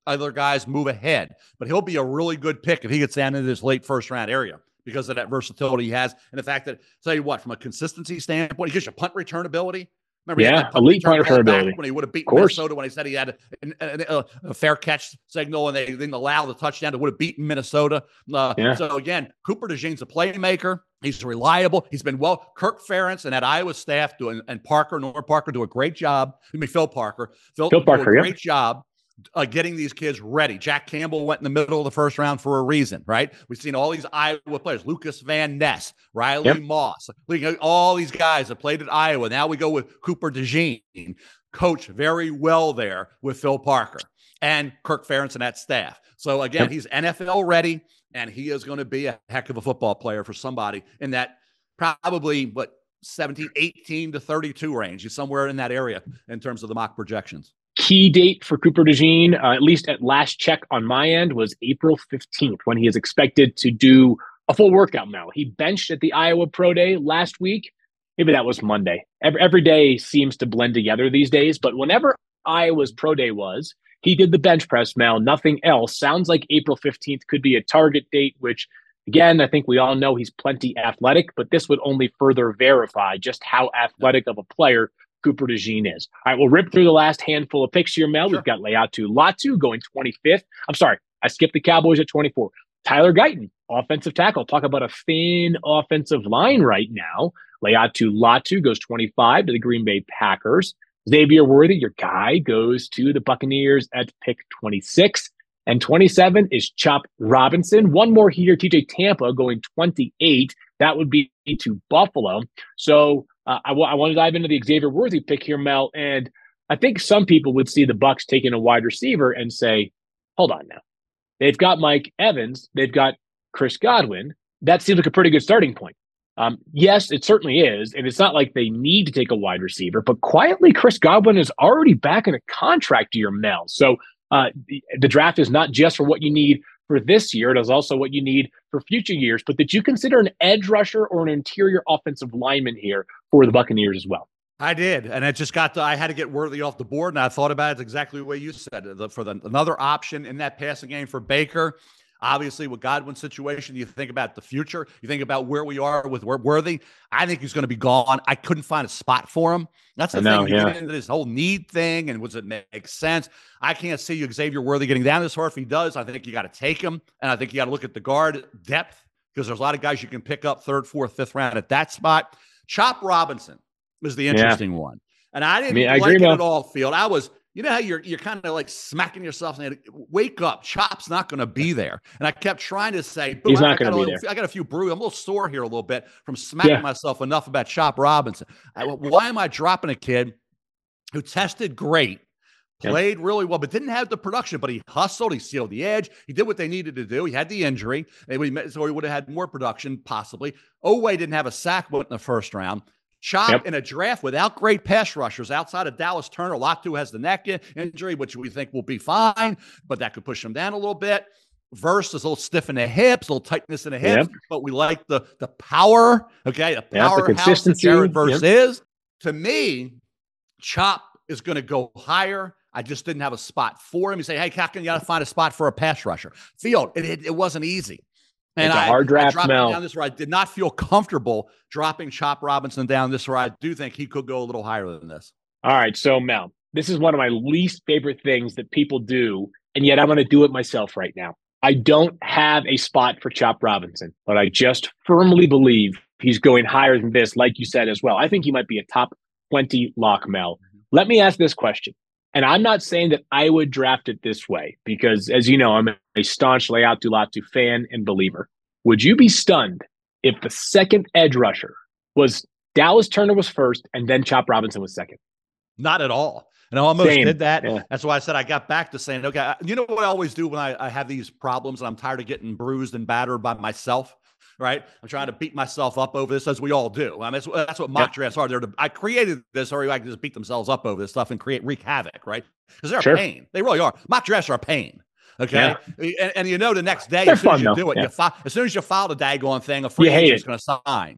other guys move ahead. But he'll be a really good pick if he gets down into this late first round area because of that versatility he has. And the fact that, tell you what, from a consistency standpoint, he gives you punt return ability. Remember, yeah, punt elite punt return ability. When he would have beaten Minnesota, when he said he had a, a, a fair catch signal and they didn't allow the touchdown, it would have beaten Minnesota. Uh, yeah. So again, Cooper DeJean's a playmaker. He's reliable. He's been well. Kirk Ferentz and that Iowa staff doing, and Parker, Norman Parker, do a great job. I mean, Phil Parker. Phil, Phil Parker, do a great yeah. job uh, getting these kids ready. Jack Campbell went in the middle of the first round for a reason, right? We've seen all these Iowa players, Lucas Van Ness, Riley yep. Moss, all these guys that played at Iowa. Now we go with Cooper DeJean, coach very well there with Phil Parker and Kirk Ferentz and that staff. So again, yep. he's N F L ready, and he is going to be a heck of a football player for somebody in that probably, what, seventeen, eighteen to thirty-two range. He's somewhere in that area in terms of the mock projections. Key date for Cooper DeJean, uh, at least at last check on my end, was April fifteenth, when he is expected to do a full workout now. He benched at the Iowa Pro Day last week. Maybe that was Monday. Every, every day seems to blend together these days, but whenever Iowa's Pro Day was, he did the bench press, Mel, nothing else. Sounds like April fifteenth could be a target date, which, again, I think we all know he's plenty athletic, but this would only further verify just how athletic of a player Cooper DeJean is. All right, we'll rip through the last handful of picks here, Mel. Sure. We've got Laiatu Latu going twenty-fifth. I'm sorry, I skipped the Cowboys at twenty-four. Tyler Guyton, offensive tackle. Talk about a thin offensive line right now. Laiatu Latu goes twenty-five to the Green Bay Packers. Xavier Worthy, your guy, goes to the Buccaneers at pick twenty-six. And twenty-seven is Chop Robinson. One more here, T J Tampa going twenty-eight. That would be to Buffalo. So uh, I, w- I want to dive into the Xavier Worthy pick here, Mel. And I think some people would see the Bucs taking a wide receiver and say, hold on now. They've got Mike Evans. They've got Chris Godwin. That seems like a pretty good starting point. Um, yes, it certainly is. And it's not like they need to take a wide receiver. But quietly, Chris Godwin is already back in a contract year, Mel. So uh, the, the draft is not just for what you need for this year. It is also what you need for future years. But did you consider an edge rusher or an interior offensive lineman here for the Buccaneers as well? I did, and it just got to, I had to get Worthy off the board, and I thought about it exactly the way you said it. The, for the, another option in that passing game for Baker, obviously with Godwin's situation, you think about the future. You think about where we are with Worthy. I think he's going to be gone. I couldn't find a spot for him. That's the I thing. Know, you yeah. get into this whole need thing, and does it make sense? I can't see you, Xavier Worthy, getting down this far. If he does, I think you got to take him, and I think you got to look at the guard depth because there's a lot of guys you can pick up third, fourth, fifth round at that spot. Chop Robinson was the interesting yeah. one. And I didn't I mean, I like it about- at all, Field. I was, you know how you're you're kind of like smacking yourself saying, wake up, Chop's not going to be there. And I kept trying to say, he's I, not going to be little, there. I got a few bruise. I'm a little sore here a little bit from smacking yeah. myself enough about Chop Robinson. I, why am I dropping a kid who tested great, played yep. really well, but didn't have the production, but he hustled, he sealed the edge, he did what they needed to do. He had the injury, so he would have had more production possibly. Oweh didn't have a sack in the first round. Chop yep. in a draft without great pass rushers outside of Dallas Turner. Latu has the neck injury, which we think will be fine, but that could push him down a little bit. Verse is a little stiff in the hips, a little tightness in the hips, yep. but we like the the power, okay, the powerhouse yep, that Jared Verse yep. is. To me, Chop is going to go higher. I just didn't have a spot for him. You say, hey, Captain, you got to find a spot for a pass rusher. Field, it, it, it wasn't easy. And it's I, a hard draft, I dropped Mel. him down this where I did not feel comfortable dropping Chop Robinson down this where I do think he could go a little higher than this. All right, so Mel, this is one of my least favorite things that people do, and yet I'm going to do it myself right now. I don't have a spot for Chop Robinson, but I just firmly believe he's going higher than this, like you said as well. I think he might be a top twenty lock, Mel. Mm-hmm. Let me ask this question. And I'm not saying that I would draft it this way because, as you know, I'm a staunch Laiatu Latu fan and believer. Would you be stunned if the second edge rusher was Dallas Turner was first and then Chop Robinson was second? Not at all. And I almost Same. did that. Yeah. That's why I said I got back to saying, okay, you know what I always do when I, I have these problems and I'm tired of getting bruised and battered by myself? Right? I'm trying to beat myself up over this, as we all do. I mean, that's, that's what mock drafts are. They're to, I created this, so I can just beat themselves up over this stuff and create wreak havoc, right? Because they're sure. a pain. They really are. Mock drafts are a pain. Okay, yeah. and, and you know the next day, they're as soon fun, as you though. do it, yeah. you fi- as soon as you file the daggone thing, a free agent is going to sign.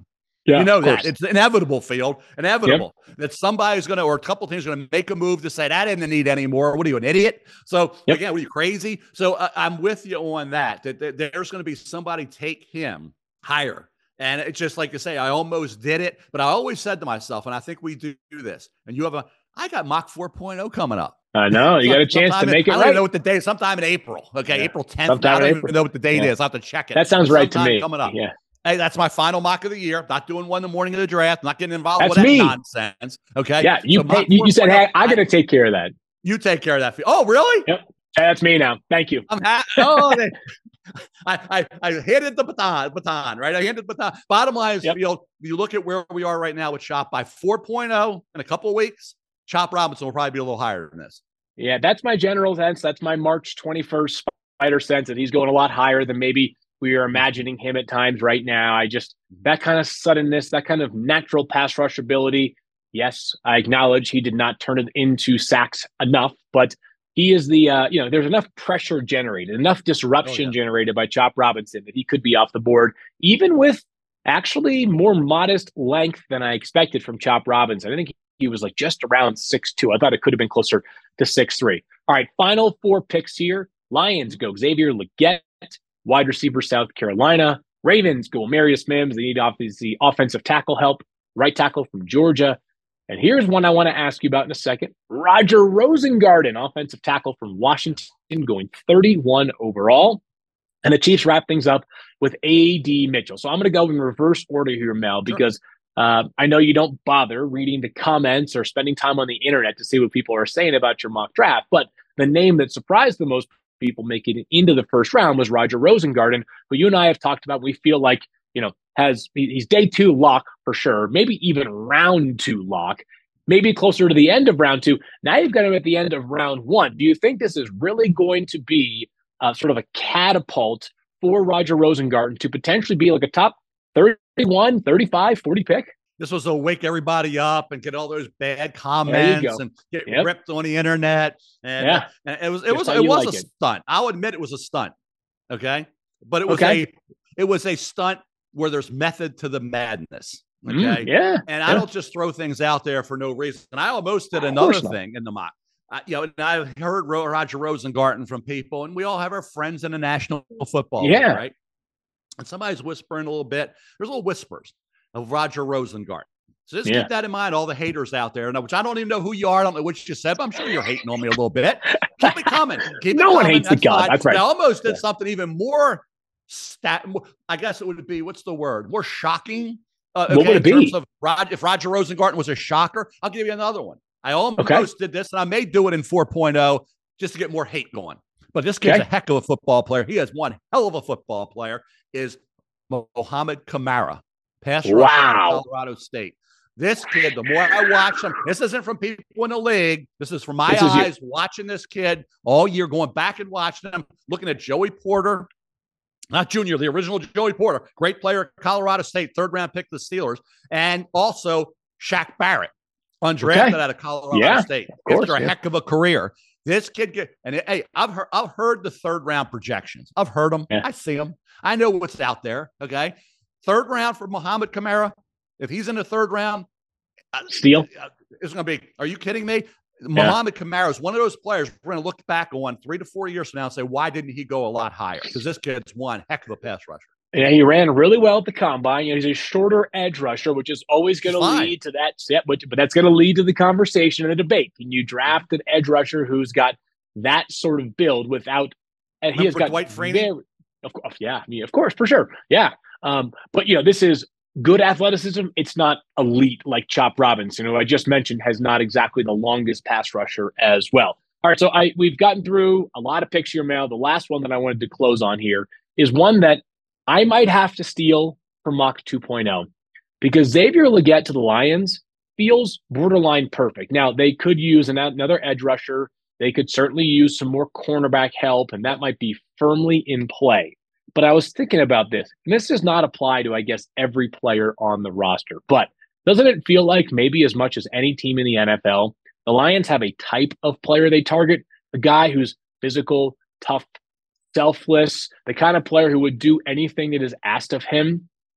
Yeah, you know that. It's inevitable, Field. Inevitable. Yep. That somebody's going to, or a couple teams are going to make a move to say, that didn't need anymore. What are you, an idiot? So, yep. again, what are you, crazy? So, uh, I'm with you on that, that, that there's going to be somebody take him higher. And it's just like you say, I almost did it. But I always said to myself, and I think we do, do this, and you have a, I got Mock four point oh coming up. I know. You got a chance to make in, it I don't right. even know what the day is. Sometime in April. Okay, yeah. April tenth. Sometime I don't in even April. know what the date yeah. is. I'll have to check it. That sounds but right to me. Coming up. Yeah. Hey, that's my final mock of the year. Not doing one the morning of the draft. Not getting involved that's with me. that nonsense. Okay. Yeah. You so pay, you, you said, hey, I got to take care of that. You take care of that. Oh, really? Yep. That's me now. Thank you. I'm ha- oh, they, I, I, I handed the baton, baton, right? I handed the baton. Bottom line is, yep. Field, you look at where we are right now with Chop by four point oh in a couple of weeks, Chop Robinson will probably be a little higher than this. Yeah, that's my general sense. That's my March twenty-first spider sense that he's going a lot higher than maybe we are imagining him at times right now. I just, that kind of suddenness, that kind of natural pass rush ability. Yes, I acknowledge he did not turn it into sacks enough, but he is the, uh, you know, there's enough pressure generated, enough disruption oh, yeah. generated by Chop Robinson that he could be off the board, even with actually more modest length than I expected from Chop Robinson. I think he was like just around six two. I thought it could have been closer to six three. All right, final four picks here. Lions go Xavier Legette, wide receiver, South Carolina. Ravens go Amarius Mims. They need obviously offensive tackle help, right tackle from Georgia. And here's one I want to ask you about in a second. Roger Rosengarten, offensive tackle from Washington, going thirty-one overall. And the Chiefs wrap things up with A D Mitchell. So I'm going to go in reverse order here, Mel, because uh, I know you don't bother reading the comments or spending time on the internet to see what people are saying about your mock draft. But the name that surprised the most people making it into the first round was Roger Rosengarten, who you and I have talked about. We feel like, you know, has he's day two lock for sure, maybe even round two lock, maybe closer to the end of round two. Now you've got him at the end of round one. Do you think this is really going to be uh, sort of a catapult for Roger Rosengarten to potentially be like a top thirty-one, thirty-five, forty pick? This was to wake everybody up and get all those bad comments and get yep. ripped on the internet. And, yeah. uh, and it was it was it was like a it. stunt. I'll admit it was a stunt. Okay, but it was okay. a it was a stunt where there's method to the madness. Okay. Mm, yeah. And I yeah. don't just throw things out there for no reason. And I almost did another thing in the mock. I, you know, and I heard Roger Rosengarten from people, and we all have our friends in the National Football yeah. League, right? And somebody's whispering a little bit. There's little whispers of Roger Rosengarten. So just yeah. keep that in mind, all the haters out there, which I don't even know who you are. I don't know what you said, but I'm sure you're hating on me a little bit. Keep it coming. Keep no it one coming. hates That's the God. fine. That's right. I almost did yeah. something even more stat. I guess it would be, what's the word? More shocking. Uh, okay, what would it in terms be? Of Rod, if Roger Rosengarten was a shocker, I'll give you another one. I almost okay. did this, and I may do it in four point oh just to get more hate going. But this kid's okay. a heck of a football player. He is one hell of a football player. Is Mohamed Kamara, pass rusher wow. from Colorado State. This kid, the more I watch him, this isn't from people in the league. This is from my this eyes watching this kid all year, going back and watching him, looking at Joey Porter. Not Junior, the original Joey Porter, great player, Colorado State, third round pick, the Steelers, and also Shaq Barrett, undrafted okay. out of Colorado yeah, State. Of course, after a yeah. heck of a career, this kid get and it, hey, I've heard I've heard the third round projections. I've heard them. Yeah. I see them. I know what's out there. Okay, third round for Mohamed Kamara. If he's in the third round, steal. It's going to be. Are you kidding me? Yeah. Mohamed Kamara is one of those players we're going to look back on three to four years from now and say, why didn't he go a lot higher? Because this kid's one heck of a pass rusher. Yeah, he ran really well at the combine. You know, he's a shorter edge rusher, which is always going to lead to that step, but, but that's going to lead to the conversation and the debate. Can you draft an edge rusher who's got that sort of build without – and he has got Dwight Freeney? Very, of course, yeah, I mean, of course, for sure. Yeah. Um, but, you know, this is – good athleticism. It's not elite like Chop Robinson, who I just mentioned has not exactly the longest pass rusher as well. All right, so I we've gotten through a lot of picks here, Mel. The last one that I wanted to close on here is one that I might have to steal from Mock two point oh because Xavier Legette to the Lions feels borderline perfect. Now, they could use an, another edge rusher. They could certainly use some more cornerback help, and that might be firmly in play. But I was thinking about this, and this does not apply to, I guess, every player on the roster. But doesn't it feel like maybe as much as any team in the N F L, the Lions have a type of player they target, a guy who's physical, tough, selfless, the kind of player who would do anything that is asked of him?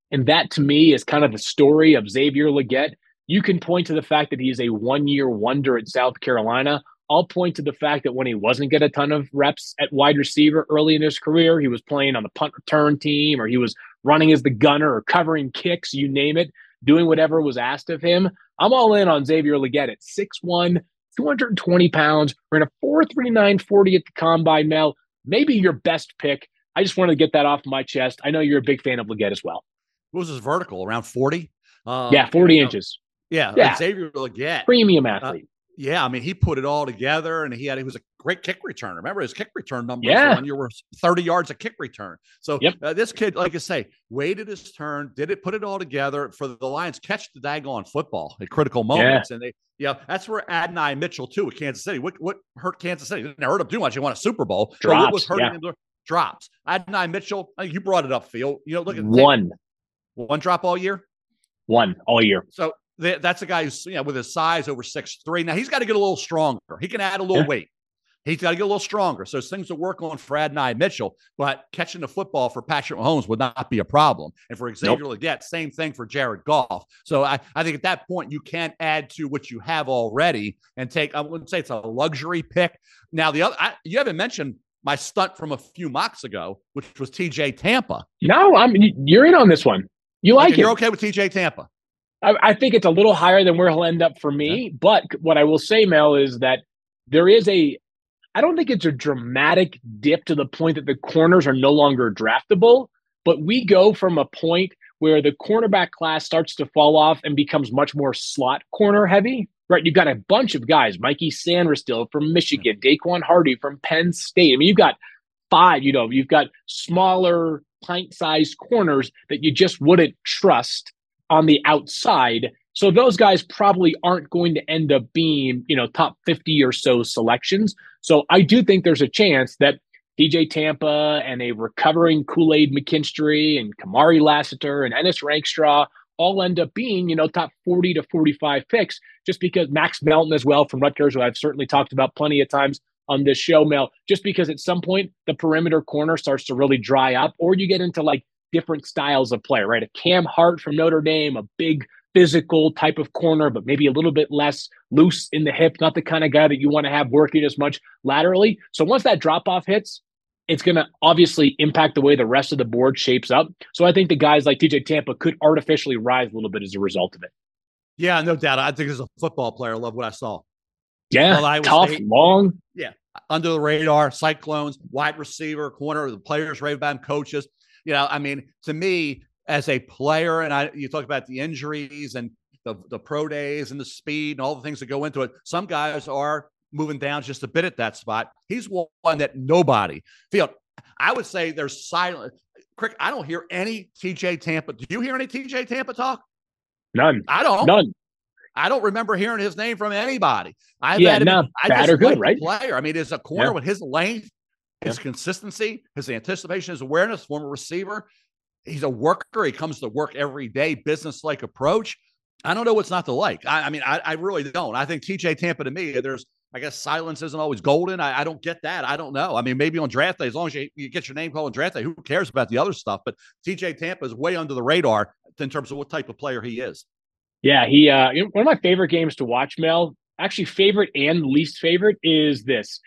And that to me is kind of the story of Xavier Legette. You can point to the fact that he's a one-year wonder at South Carolina. I'll point to the fact that when he wasn't getting a ton of reps at wide receiver early in his career, he was playing on the punt return team, or he was running as the gunner or covering kicks, you name it, doing whatever was asked of him. I'm all in on Xavier Legette at six one, two hundred twenty pounds. We're in a four three nine forty at the combine, Mel. Maybe your best pick. I just wanted to get that off my chest. I know you're a big fan of Legette as well. What was his vertical? Around forty? Um, yeah, forty you know, inches. Yeah, yeah. Like Xavier Legette. Premium athlete. Uh, yeah, I mean, he put it all together, and he had he was a great kick returner. Remember his kick return numbers yeah. one year were thirty yards a kick return. So yep. uh, this kid, like I say, waited his turn, did it, put it all together for the Lions catch the daggone football at critical moments. Yeah. And they, yeah, that's where Adonai Mitchell too at Kansas City. What what hurt Kansas City? Didn't hurt him too much. He won a Super Bowl. Drops, so what was hurting yeah. him? Drops. Adonai Mitchell. I think you brought it up, Phil. You know, look at one, one drop all year. One all year. So th- that's a guy who's, you know, with his size over six three. Now he's got to get a little stronger. He can add a little yeah. weight. He's got to get a little stronger. So there's things to work on for Adonai Mitchell, but catching the football for Patrick Mahomes would not be a problem. And for Xavier nope. Legette, same thing for Jared Goff. So I, I think at that point, you can add to what you have already and take, I wouldn't say it's a luxury pick. Now, the other, I, you haven't mentioned my stunt from a few mocks ago, which was T J Tampa. No, I'm you're in on this one. You like okay, it. You're okay with T J Tampa? I, I think it's a little higher than where he'll end up for me. Okay. But what I will say, Mel, is that there is a, I don't think it's a dramatic dip to the point that the corners are no longer draftable, but we go from a point where the cornerback class starts to fall off and becomes much more slot corner heavy, right? You've got a bunch of guys, Mikey Sanders from Michigan, Daquan Hardy from Penn State. I mean, you've got five, you know, you've got smaller pint-sized corners that you just wouldn't trust on the outside. So those guys probably aren't going to end up being, you know, top fifty or so selections. So I do think there's a chance that T J Tampa and a recovering Kool-Aid McKinstry and Kamari Lassiter and Ennis Rankstraw all end up being, you know, top forty to forty-five picks, just because Max Melton as well from Rutgers, who I've certainly talked about plenty of times on this show, Mel, just because at some point the perimeter corner starts to really dry up, or you get into like different styles of player, right? A Cam Hart from Notre Dame, a big physical type of corner, but maybe a little bit less loose in the hip, not the kind of guy that you want to have working as much laterally. So once that drop-off hits, it's going to obviously impact the way the rest of the board shapes up. So I think the guys like T J Tampa could artificially rise a little bit as a result of it. Yeah, no doubt. I think as a football player, I love what I saw. Yeah, well, tough, State, long. Yeah, under the radar, Cyclones, wide receiver, corner, the players rave about him, coaches. You know, I mean, to me, as a player, and I, you talk about the injuries and the, the pro days and the speed and all the things that go into it. Some guys are moving down just a bit at that spot. He's one that nobody feel. I would say there's silent. Crick, I don't hear any T J Tampa. Do you hear any T J Tampa talk? None. I don't. None. I don't remember hearing his name from anybody. I've yeah, had him, no, I bad just or good, like right? Player. I mean, as a corner yeah. with his length, his yeah. consistency, his anticipation, his awareness, former receiver. He's a worker. He comes to work every day, business-like approach. I don't know what's not to like. I, I mean, I, I really don't. I think T J Tampa, to me, there's, I guess, silence isn't always golden. I, I don't get that. I don't know. I mean, maybe on draft day, as long as you, you get your name called on draft day, who cares about the other stuff? But T J Tampa is way under the radar in terms of what type of player he is. Yeah, he. Uh, you know, one of my favorite games to watch, Mel, actually favorite and least favorite, is this,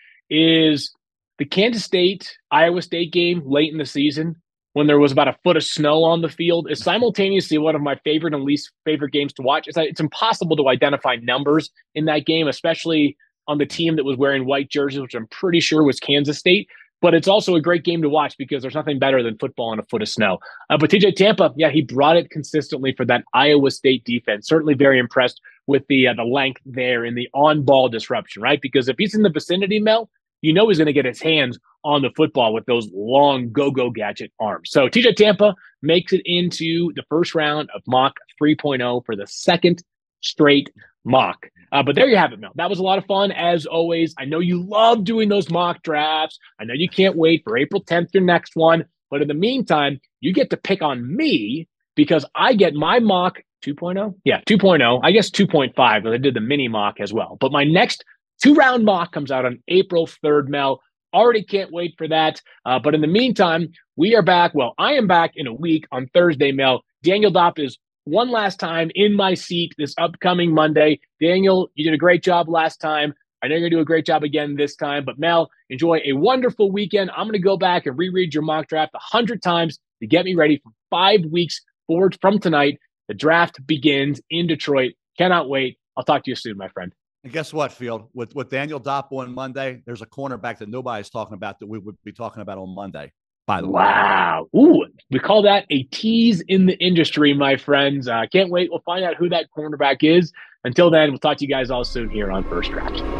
is the Kansas State, Iowa State game late in the season, when there was about a foot of snow on the field, is simultaneously one of my favorite and least favorite games to watch. It's, it's impossible to identify numbers in that game, especially on the team that was wearing white jerseys, which I'm pretty sure was Kansas State. But it's also a great game to watch because there's nothing better than football in a foot of snow. Uh, but T J Tampa, yeah, he brought it consistently for that Iowa State defense. Certainly very impressed with the uh, the length there in the on-ball disruption, right? Because if he's in the vicinity, Mel, you know he's going to get his hands on the football with those long go-go gadget arms. So T J Tampa makes it into the first round of mock three point oh for the second straight mock. Uh, but there you have it, Mel. That was a lot of fun, as always. I know you love doing those mock drafts. I know you can't wait for April tenth, your next one. But in the meantime, you get to pick on me because I get my mock two point oh. Yeah, two point oh. I guess two point five, but I did the mini mock as well. But my next two-round mock comes out on April third, Mel. Already can't wait for that. Uh, but in the meantime, We are back. Well, I am back in a week on Thursday, Mel. Daniel Dopp is one last time in my seat this upcoming Monday. Daniel, you did a great job last time. I know you're going to do a great job again this time. But, Mel, enjoy a wonderful weekend. I'm going to go back and reread your mock draft a hundred times to get me ready for five weeks forward from tonight. The draft begins in Detroit. Cannot wait. I'll talk to you soon, my friend. And guess what, Field? With with Daniel Dopp on Monday, there's a cornerback that nobody's talking about that we would be talking about on Monday, by the way. Wow. Ooh, we call that a tease in the industry, my friends. Uh, can't wait. We'll find out who that cornerback is. Until then, we'll talk to you guys all soon here on First Draft.